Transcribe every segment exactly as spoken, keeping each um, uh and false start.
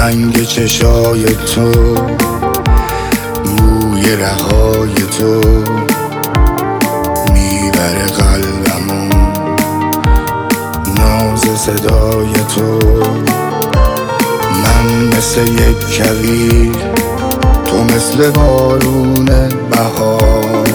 رنگ چشای تو، موی رهای تو میبره قلبمو، ناز صدای تو. من مثل یک کویر، تو مثل بارون بهار،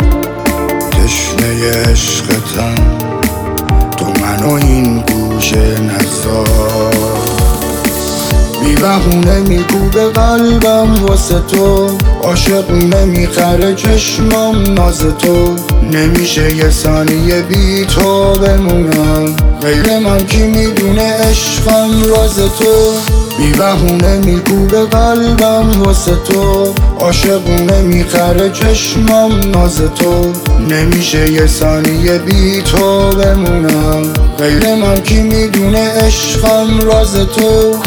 تشنه عشقتم تو، منو این گوشه نزار. بی بهونه میکوبه قلبم واسه تو، عاشقونه میخره چشمام ناز تو. نمیشه یه ثانیه بی تو بمونم، غیر من کی میدونه عشقم راز تو. بی بهونه میکوبه قلبم واسه تو، عاشقونه میخره چشمام ناز تو. نمیشه یه ثانیه بی تو بمونم، غیر من کی میدونه عشقم راز تو.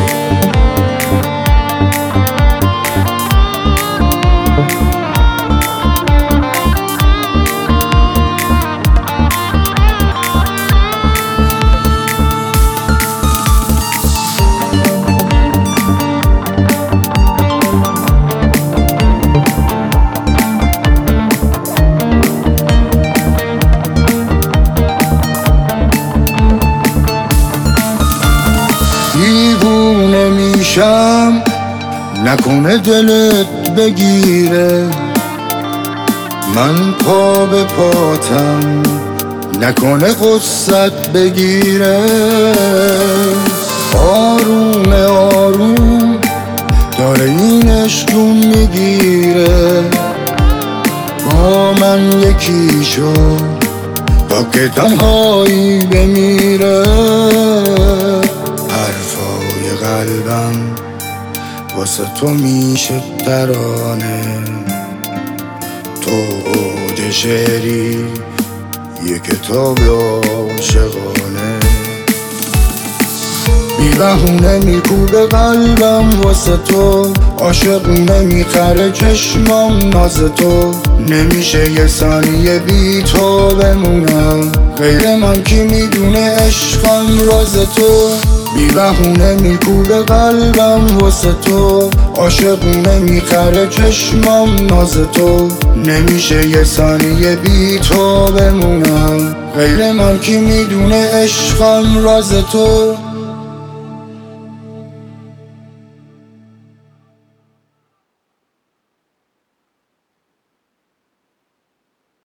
دیوونه میشم نکنه دلت بگیره، من پا به پاتم نکنه غصت بگیره. آروم آروم داره این عشقون میگیره، با من یکی شو تا که تنهایی بمیره. حرفای قلبم واسه تو میشه ترانه، تو اوج شعری یه کتاب عاشقانه. بی بهونه میکوبه قلبم واسه تو، عاشقونه میخره چشمام ناز تو. نمیشه یه ثانیه بی تو بمونم، غیر من کی میدونه عشقم راز تو. بی بهونه میکوبه قلبم واسه تو، عاشقونه میخره چشمام ناز تو. نمیشه یه ثانیه بی تو بمونم، غیر من کی میدونه عشقم راز تو.